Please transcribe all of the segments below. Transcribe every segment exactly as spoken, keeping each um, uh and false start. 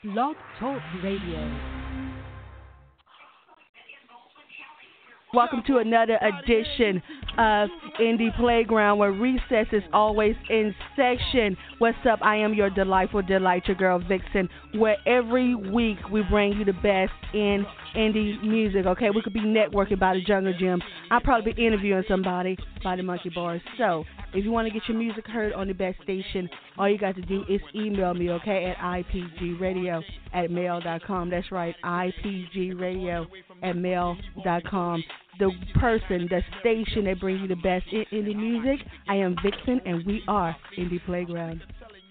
Blog Talk Radio. Welcome to another edition of Indie Playground, where recess is always in session. What's up? I am your delightful delight, your girl Vixen, where every week we bring you the best in indie music. Okay, we could be networking by the Jungle Gym. I'll probably be interviewing somebody by the Monkey Bars. So if you want to get your music heard on the best station, all you got to do is email me, okay, at I P G radio at mail dot com. That's right, I P G radio at mail dot com. The person, the station that brings you the best in indie music. I am Vixen, and we are Indie Playground.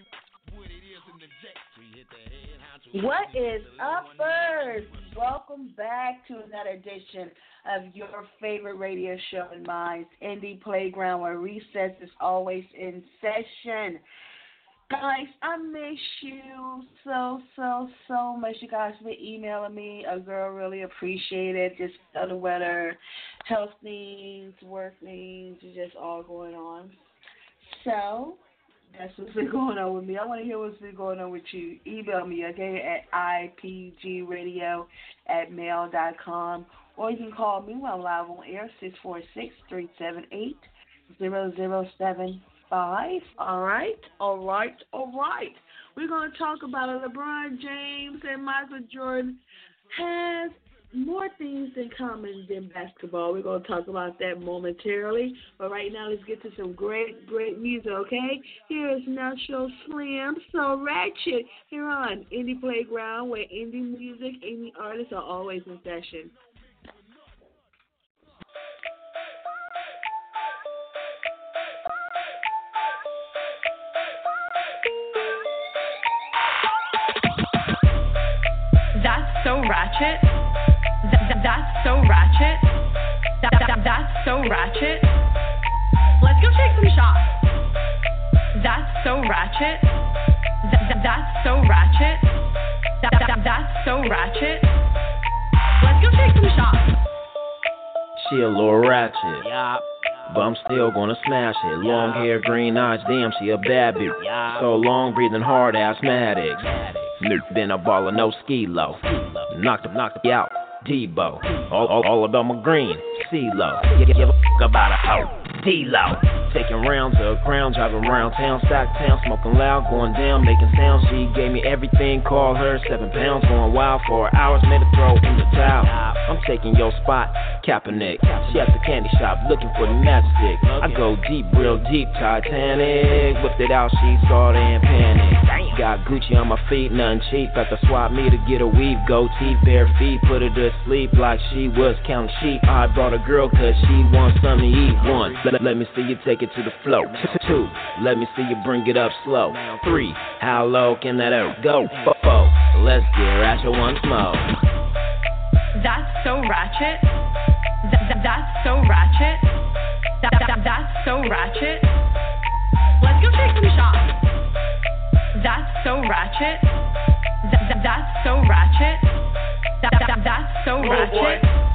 What is up, first? Welcome back to another edition of your favorite radio show and mine, Indie Playground, where recess is always in session. Guys, I miss you so, so, so much. You guys been emailing me. A girl really appreciate it. Just other weather, health things, work things, it's just all going on. So that's what's been going on with me. I want to hear what's been going on with you. Email me, okay, at I P G radio at mail dot com. Or you can call me when I'm live on air, six four six, three seven eight, zero zero seven five. All right, all right, all right. We're going to talk about it. LeBron James and Michael Jordan has more things in common than basketball. We're going to talk about that momentarily. But right now, let's get to some great, great music, okay? Here is Natural Slim, So Ratchet, here on Indie Playground, where indie music, indie artists are always in session. That's so ratchet. Th- that's so ratchet. Th- th- that's so ratchet. Let's go take some shots. That's so ratchet. Th- th- that's so ratchet. Th- th- that's so ratchet. Let's go take some shots. She a little ratchet. Yeah. But I'm still gonna smash it. Long hair, green eyes, damn, she a bad bitch. So long, breathing hard, asthmatics. Been a baller, no ski low. Knocked him, knocked him out. Debo. All, all, all about my green. C-Lo. Give, give a fuck about a hoe. D-Lo. Taking rounds of crown, driving around town, stock town, smoking loud, going down, making sounds. She gave me everything, called her seven pounds, going wild for hours, made her throw in the towel. I'm taking your spot, Kaepernick. She at the candy shop, looking for the matchstick. I go deep, real deep, Titanic. Whipped it out, she saw it and panicked. Got Gucci on my feet, nothing cheap. At the swap me to get a weave, goatee, bare feet, put her to sleep like she was counting sheep. I brought a girl cause she wants something to eat. One, let, let me see you take it to the flow. Two, let me see you bring it up slow. Three, how low can that ever go? Four, let's get ratchet once more. That's so ratchet. Th- th- that's so ratchet. Th- th- that's so ratchet. Let's go take some shots. That's so ratchet. Th- th- that's so ratchet. Th- th- that's so ratchet.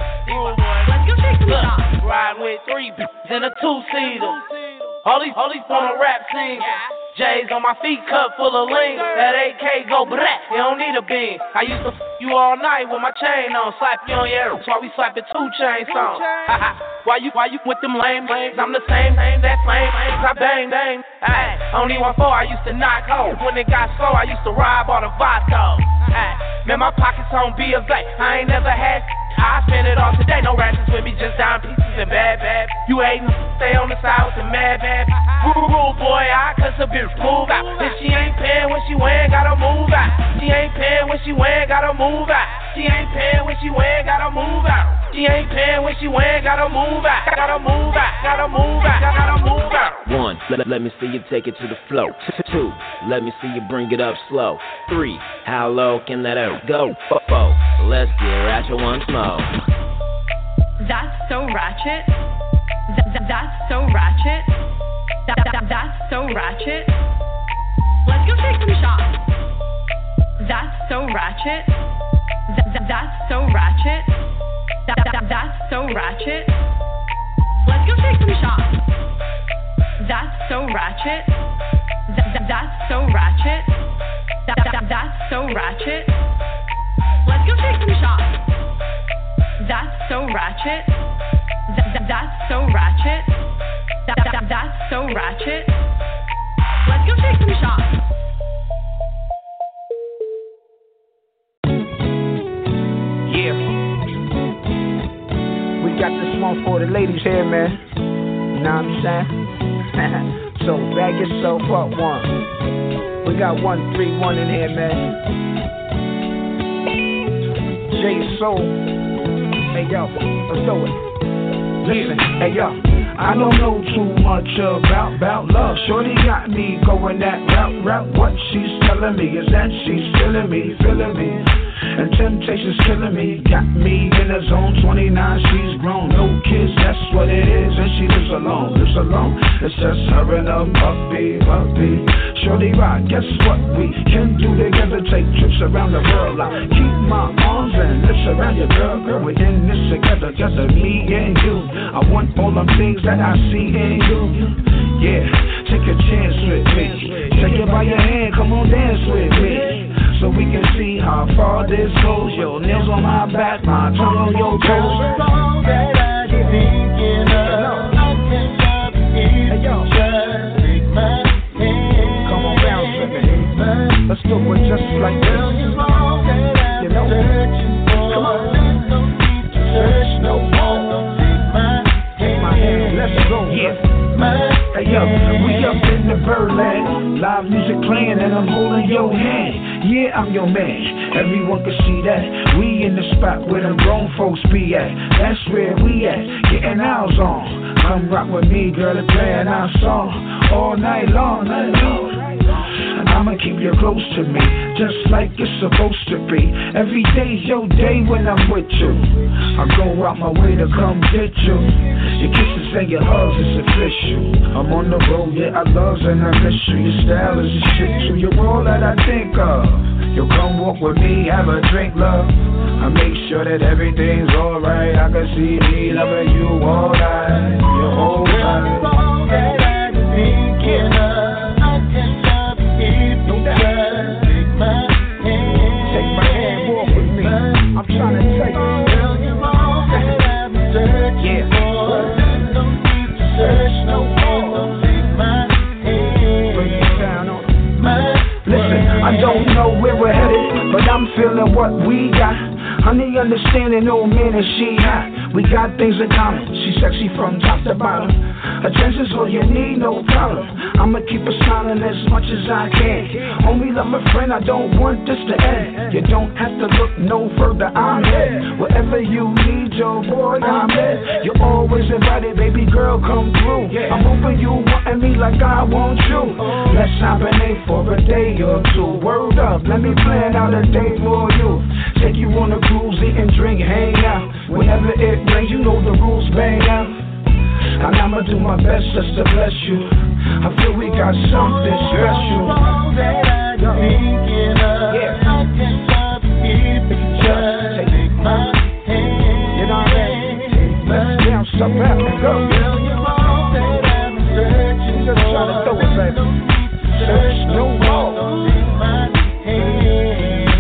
Let's go take some shots. Riding with three bitches in a two-seater. All these, all these on the rap scene. J's on my feet, cup full of lean. That A K go brat, you don't need a bean. I used to f you all night with my chain on, slap you on your ass while we slapping two chain songs. Why you, why you with them lame lames? I'm the same name, that flame, I bang bang. Ay, only one four, I used to knock hoes. When it got slow, I used to rob all the vodka. Ay, man, my pockets on B of A. I ain't never had. I spend it all today, no ratchets with me, just dime pieces and bad, bad. You hatin', stay on the side with the mad, bad. Rule boy, I cuss a bitch, move out. If she ain't paying when she win, gotta move out. She ain't paying when she win, gotta move out. She ain't paying when she win, gotta move out. She ain't paying when she win, gotta move out. Gotta move out, gotta move out, gotta move out. One, let, let me see you take it to the flow. Two, let me see you bring it up slow. Three, how low can that ever go? Four, let's get ratchet once more. That's so ratchet. Th- th- that's so ratchet. Th- th- that's so ratchet. Let's go take some shots. That's so ratchet. Th- th- that's so ratchet. Th- th- that's so ratchet. Let's go take some shots. That's so ratchet. Th- th- that's so ratchet. That, that, that's so ratchet. Let's go take some shots. That's so ratchet. That, that, that's so ratchet. That, that, that's so ratchet. Let's go take some shots. Yeah. We got this one for the ladies here, man. You know what I'm saying? So bag yourself up one. We got one three one in here, man. J Soul. Hey yo, let's do it. Listen, hey yo, I don't know too much about about love. Shorty got me going that route, route. What she's telling me is that she's feeling me, feeling me. And temptation's killing me, got me in the zone. Twenty-nine, she's grown, no kids, that's what it is. And she lives alone, lives alone. It's just her and a puppy, puppy. Shorty rock, guess what we can do together? Take trips around the world. I keep my arms and lips around your girl, girl. We're in this together, just me and you. I want all them things that I see in you. Yeah, take a chance with me. Take it by your hand, come on, dance with me. So we can see how far this goes. Your nails on my back, my tongue on your toes. All that I get thinking of, I can stop if you just take my hand. Come on, bounce with me. Let's do it just like this. You know, come on. No need to search no more. Take my hand, let's go. Yeah. Hey yo, we up in the Birdland, live music playing and I'm holding your hand. Yeah, I'm your man, everyone can see that. We in the spot where them grown folks be at. That's where we at, getting ours on. Come rock with me, girl, and playing our song all night long, night long. And I'ma keep you close to me, just like it's supposed to be. Every day's your day when I'm with you. I go out my way to come get you. Your kisses and your hugs is official. I'm on the road, yeah, I love and I miss you. Your style is a shit too, you're all that I think of. You'll come walk with me, have a drink, love. I make sure that everything's alright. I can see me loving you all night, your whole life. All that I've been thinking of, I can stop if you just take my hand. Take my hand, walk with me. I'm trying to take you. Girl, you're all that I've been searching for. Don't need to search no more. Take my hand. Bring it down on my. Listen, I don't know where we're headed, but I'm feeling what we got. Honey, understanding, old man, and she hot. We got things in common. She's sexy from top to bottom. Attention's all you need, no problem. I'ma keep her smiling as much as I can. Only love a friend, I don't want this to end. You don't have to look no further, I'm here. Whatever you need, your boy, I'm here. You're always invited, baby girl, come through. I'm hoping you wanting me like I want you. Let's hibernate for a day or two. Word up, let me plan out a day for you. Take you on a cruise, eat and drink, hang out. Whenever it rains, you know the rules, bang out. And I'ma do my best just to bless you. I feel we got something special. All that I've been thinking of, yeah. I can stop if you just take my hand. You know what I mean? Let's bounce up out and go. Girl, you're all that I've been searching. Just trying to throw it, baby. Search no more. Take my hand.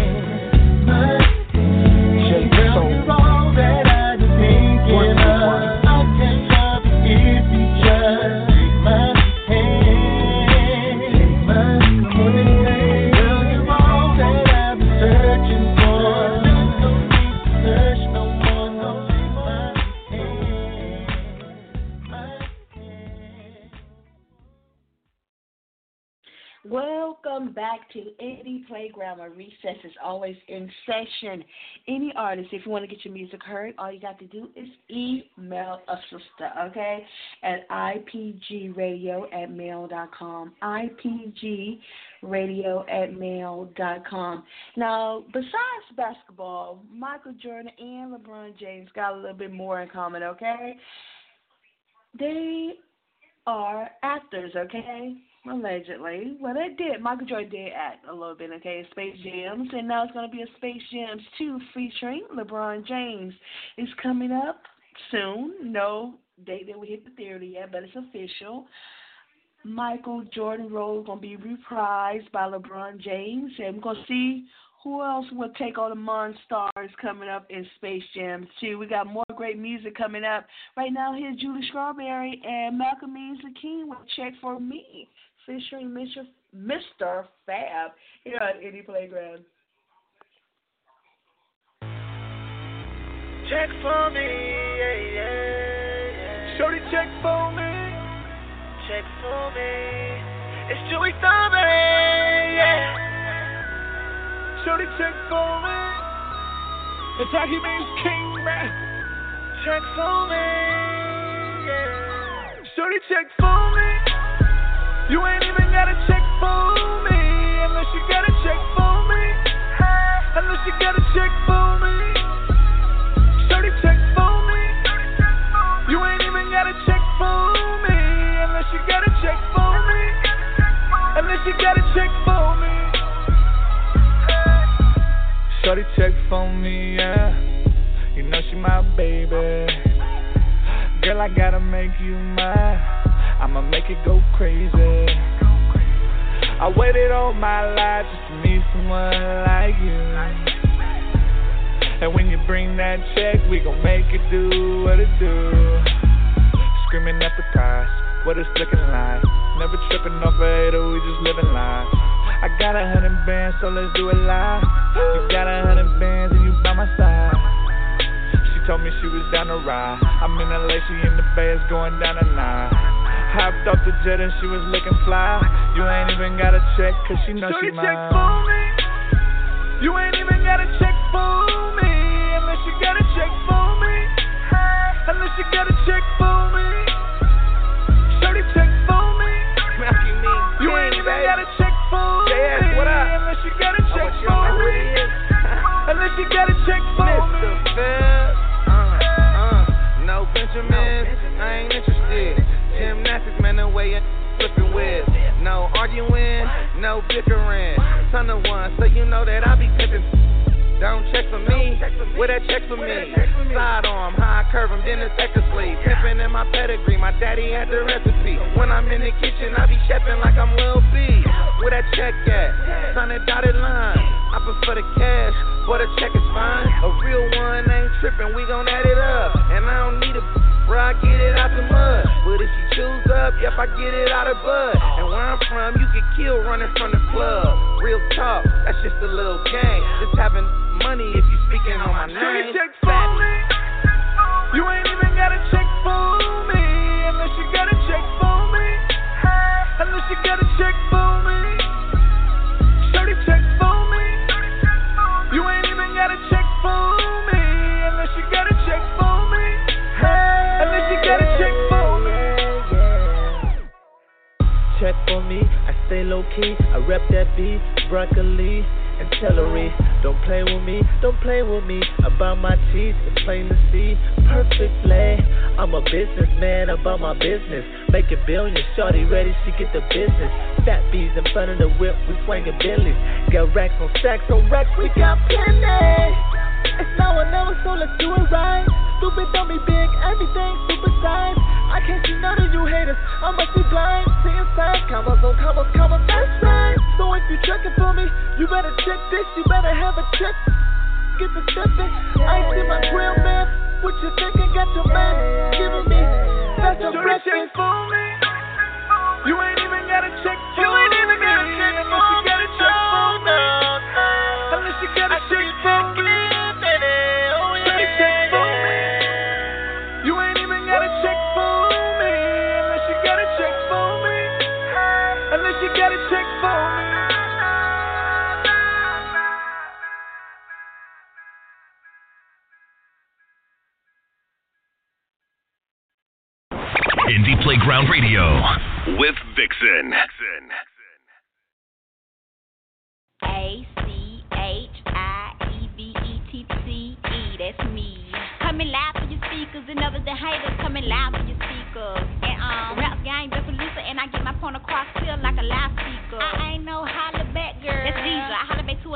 Welcome back to Indie Playground, where recess is always in session. Any artist, if you want to get your music heard, all you got to do is email a sister, okay, at I P G radio at mail dot com, I P G radio at mail dot com. Now, besides basketball, Michael Jordan and LeBron James got a little bit more in common, okay? They are actors, okay? Allegedly. Well, they did. Michael Jordan did act a little bit, okay, Space Jams, and now it's going to be a Space Jams two featuring LeBron James. It's coming up soon. No date that we hit the theater yet, but it's official. Michael Jordan role is going to be reprised by LeBron James. And we're going to see who else will take on the Monstars coming up in Space Jam two. We got more great music coming up. Right now, here's Julie Strawberry and Malcolm Means the King with Check for Me, featuring Mister Mister Fab here on Indie Playground. Check for me, yeah, yeah, yeah. Shorty, check for me. Check for me. It's Julie Strawberry, yeah. Shorty, check for me. It's how he means King, man. Check for me, yeah. Shorty, check for me. You ain't even gotta check for me unless you gotta check for me. Unless you gotta check for me. Shorty, check for me. You ain't even gotta check for me unless you gotta check for me. Unless you gotta check for me. Shorty, check for me, yeah. You know she my baby. Girl, I gotta make you mine. I'ma make it go crazy. I waited all my life just to meet someone like you. And when you bring that check, we gon' make it do what it do. Screaming at the price, what it's looking like. Never tripping off a hater, we just living life. I got a hundred bands, so let's do it live. You got a hundred bands and you by my side. She told me she was down to ride. I'm in L A, she in the Bay, it's going down tonight. Hopped off the jet and she was looking fly. You ain't even gotta check, cause she know she mine. Check for me. You ain't even gotta check for me unless you gotta check for me. Unless you gotta check for me. Shorty, check for me. You ain't even gotta check for me unless you gotta check for me. Unless you gotta check for me. Mister Fab, uh, uh, no Benjamin, I ain't interested. Gymnastics, man, the way you flipping with. No arguing, no bickering. Ton of one, so you know that I be pimping. Don't check for me, with that check for me. Side arm, high curve, I'm then effectively. Pimping in my pedigree, my daddy had the recipe. When I'm in the kitchen, I be chefing like I'm Lil B. Where that check at? Sign that dotted line. I prefer the cash, but a check is fine. A real one ain't tripping, we gon' add it up. And I don't need a where I get it out the mud. But if she choose up, yep, I get it out of bud. And where I'm from, you get killed running from the club. Real talk, that's just a little game. Just having money if you speaking on my name. Shorty, check for me. You ain't even gotta check for me unless you gotta check for me. Unless you gotta check for me. Shorty, check for me. You ain't even gotta check for me unless you gotta check for me. Unless you gotta check for me. Check for me, I stay low key. I rep that beef, broccoli and celery. Don't play with me, don't play with me. About my teeth, it's plain to see. Perfectly, I'm a businessman about my business. Making billions, shorty ready, she get the business. Fat bees in front of the whip, we swinging Billies. Got racks on stacks on racks, we got plenty. It's now or never, so let's do it right. Stupid, don't be big, everything super size. I can't see none of you haters, I must be blind. Seeing signs, commas on commas, commas, that's right. So if you checking for me, you better check this, you better have a check. Get the stepping, I ain't see my grill, man. What you thinking, got your man giving me that's a breakfast. Check for me. You ain't even gotta check for me. You ain't even gotta check for me. Unless you gotta check for me. Unless you gotta check for me. Indie Playground Radio with Vixen. A C H I E V E T T E, that's me. Coming loud for your speakers, and others the haters coming loud for your speakers. And um, rap game, the producer, and I get my point across clear like a loudspeaker. I ain't no holla back girl. That's Deidre. I holla back to a nigga when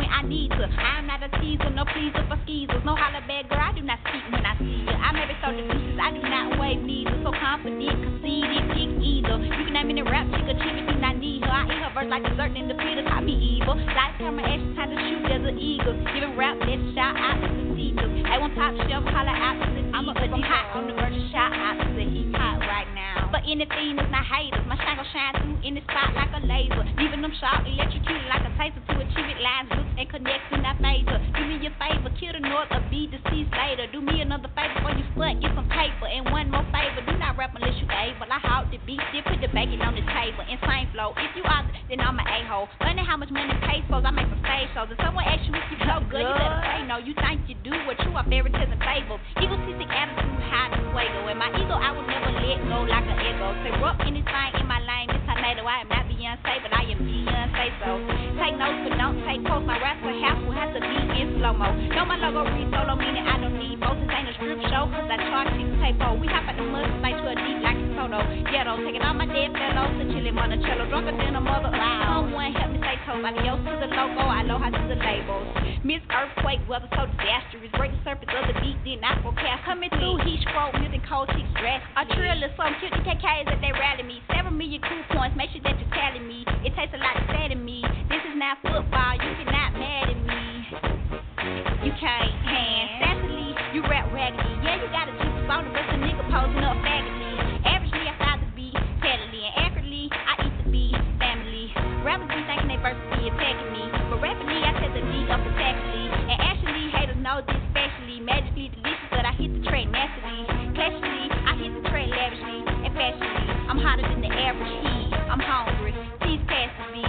I need to. I am not a teaser, no pleaser for skeezers. No holla bad girl, I do not speak when I see you. I may be so deuces, I do not wave neither. So confident, conceited, pick either. You can name me the rap chick, a chick, do not need her. I eat her verse like dessert in the theater, call me evil. Life camera action, time to shoot, there's an eagle. Giving rap, let's shout out to the teachers. I want top shelf, holla out to the I'm a I'm hot on the verge of shout out to the heat hot right now. But anything is not haters. My shine gon' shine through in the spot like a laser. Leaving them sharp, electrocuted like a taser to achieve it. Lines, looks, and connects in that phaser. Do me a favor, kill the north or be deceased later. Do me another favor before you stunt, get some paper. And one more favor, do not rap unless you able. I hawk the beat, then put the bacon on the table. Insane flow, if you are, then I'm an a-hole. Learning how much money pesos, I make some stage shows. If someone asks you if you so good, you better say no. You think you do what you are fairy tales and fables. Egotistic attitude, high to fuego. And my ego, I will never let go like an ego. Say, rub anything in my lane, this tornado. I am not Beyonce, but I am Beyonce, so take notes, but don't take posts. My raps for half will have to be in slow-mo. Know my logo read solo, meaning I don't need both. This ain't a strip show, cause I charge six tapo. We hop at the mud, slide to a deep like a soda. Ghetto, taking all my dead fellows to chillin' Monticello. Drunker than a mother. Someone help me say toast. Adios to the logo, aloha to the labels. Miss Earthquake, weather so disastrous. Break the surface of the beat, then I forecast. Coming through, heat stroke, music cold chicks dress. A trill or some cute K Ks that they rally me. Seven million cool points, make sure that you're telling me. It takes a lot to say to me. This is not football, you cannot mad at me. You can't hand sassily, you rap raggedy. Yeah, you got a juice on the rest of nigga posing up faggedly. Averagely, I style the beat, steadily and accurately. I eat the beat, family. Rappers be thinking they versus be attacking me, but rapidly I set the beat up attackingly. And actually, haters know this specially. Magically delicious, but I hit the track nastily. Clashily, I hit the track lavishly and fashionably. I'm hotter than the average heat. I'm hungry, please pass the beat.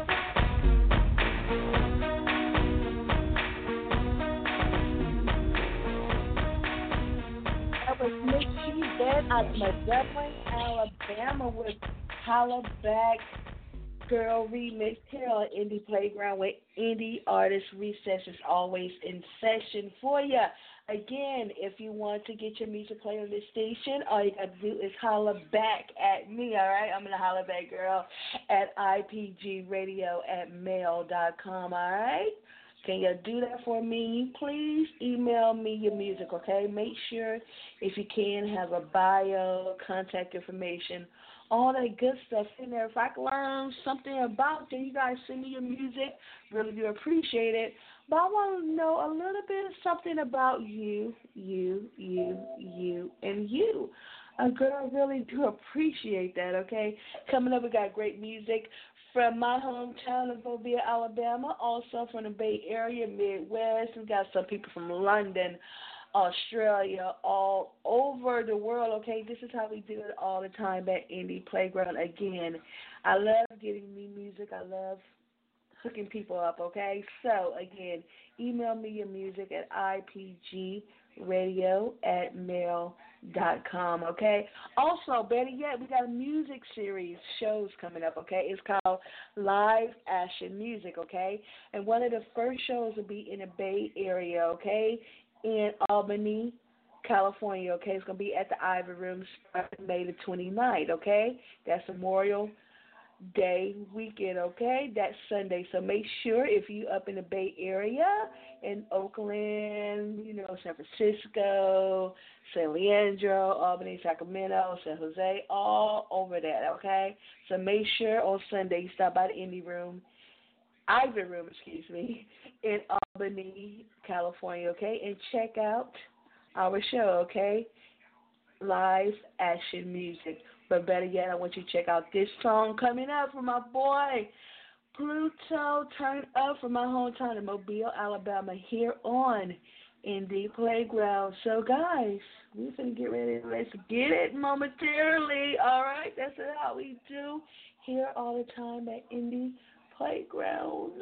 Was Miss Cheese Dead out of Montgomery, Alabama with Holla Back Girl remix here on Indie Playground where indie artist recess is always in session for you. Again, if you want to get your music played on this station, all you got to do is holla back at me, all right? I'm going to holla back girl at I P G radio at mail dot com, all right? Can you do that for me? Please email me your music, okay? Make sure, if you can, have a bio, contact information, all that good stuff in there. If I can learn something about you, you guys send me your music. Really do appreciate it. But I want to know a little bit of something about you, you, you, you, and you. Uh, girl, I really do appreciate that, okay? Coming up, we got great music from my hometown of Mobile, Alabama, also from the Bay Area, Midwest. We got some people from London, Australia, all over the world, okay? This is how we do it all the time at Indie Playground. Again, I love getting new music. I love hooking people up, okay? So, again, email me your music at I P G radio at mail dot com, okay? Also, better yet, we got a music series shows coming up, okay? It's called Live Action Music, okay? And one of the first shows will be in the Bay Area, okay? In Albany, California, okay? It's going to be at the Ivy Room starting May the twenty-ninth, okay? That's Memorial Day weekend, okay? That's Sunday. So make sure if you up in the Bay Area, in Oakland, you know, San Francisco, San Leandro, Albany, Sacramento, San Jose, all over that, okay? So make sure on Sunday you stop by the Indie Room, Ivy Room, excuse me, in Albany, California, okay? And check out our show, okay? Live Action Music. But better yet, I want you to check out this song coming up from my boy, Pluto, Turn Up, from my hometown of Mobile, Alabama, here on Indie Playground. So, guys, we're going to get ready. Let's get it momentarily. All right? That's how we do here all the time at Indie Playground.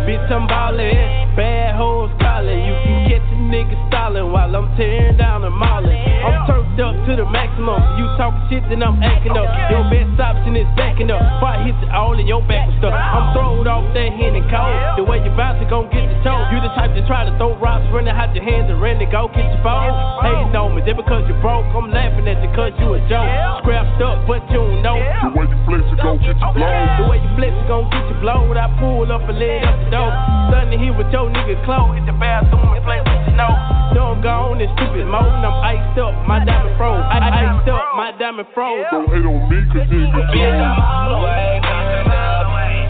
bitch, I'm ballin'. Bad hoes calling. You can catch a nigga stalling while I'm tearing down and mauling. I'm turned up to the maximum. You talk shit, then I'm acting up. Your best option is backing up. Before I hit you all in your back with stuff. I'm throwed off that hen and cold. The way you bounce, it gon' get you told. You the type to try to throw rocks, running out your hands and ready to go get your phone. Hating on me, just because you broke, I'm laughing at you cause you a joke. Scrapped up, but you don't know. The way you flex, it gon' get you blown. The way you flex, it gon' get you blown. I pull up and lay up the door. Stunning here with your nigga clothes. Hit the bathroom and play with you know. No, I'm gone in stupid mode. I'm iced up, my diamond froze. I iced up, my diamond froze. Don't hate on me, cause you can do it. All the way, turned up,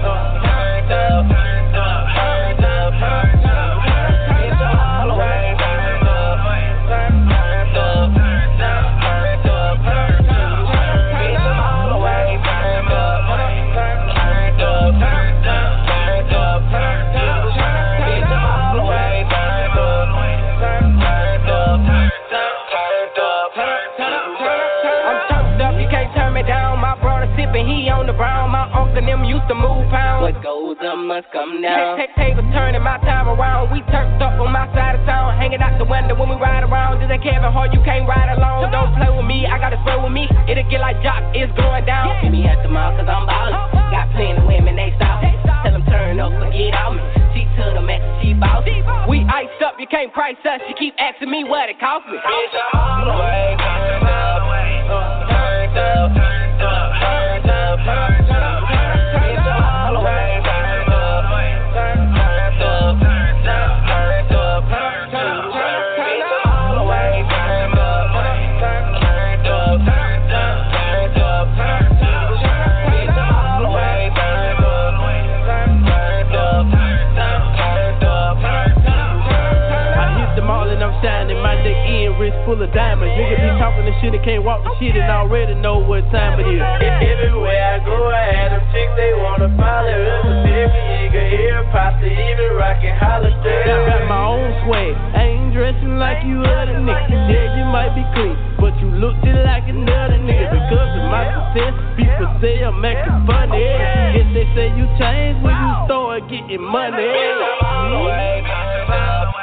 turned up, turned up, turned up, turned up. It's all the way, turned up, turned up, turned up, turned up, turned up. It's all the way, turned up, turned up, turned up, turned up, turned up. It's all the way, turned up, turned up, turned up, turned up, turned up. I'm turned up, you can't turn me down. My brother sipping, he on the brown. My uncle and them used to move pounds. What goes up must come down. Take tables turning my time around. We turned up on my side of town, hanging out the window when we ride around. Just like Kevin Hart, you can't ride alone. Don't play with me, I got to play with me. It'll get like Jock, it's going down. Meet me at the mall cause I'm ballin'. Got plenty of women, they stop. Tell them turn up, forget all me. She to the max, she boss. We iced up, you can't price us. She keep asking me what it cost me. Bitch, I'm all the way turned up, turned up, turned up, turned up, turned up. Bitch, I'm all the way turned up, turned up, turned up, turned up, turned up. Bitch, I'm all the way turned up, turned up, turned up, turned up, turned up. Bitch, I'm all the way turned up, turned up, turned up, turned up, turned up. I hit them all and I'm shining. My neck in, wrist full of diamonds. Nigga be talking this shit and can't walk the shit and already know what time it is. Everywhere I go, I had them chicks, they wanna follow us. A different nigga here, pasta, even rockin' holiday. I got my own swag, I ain't dressing like you other niggas. Yeah, you might be clean, but you look just like another nigga. Because of my success, people say I'm acting funny. Yes, they say you change when you start getting money.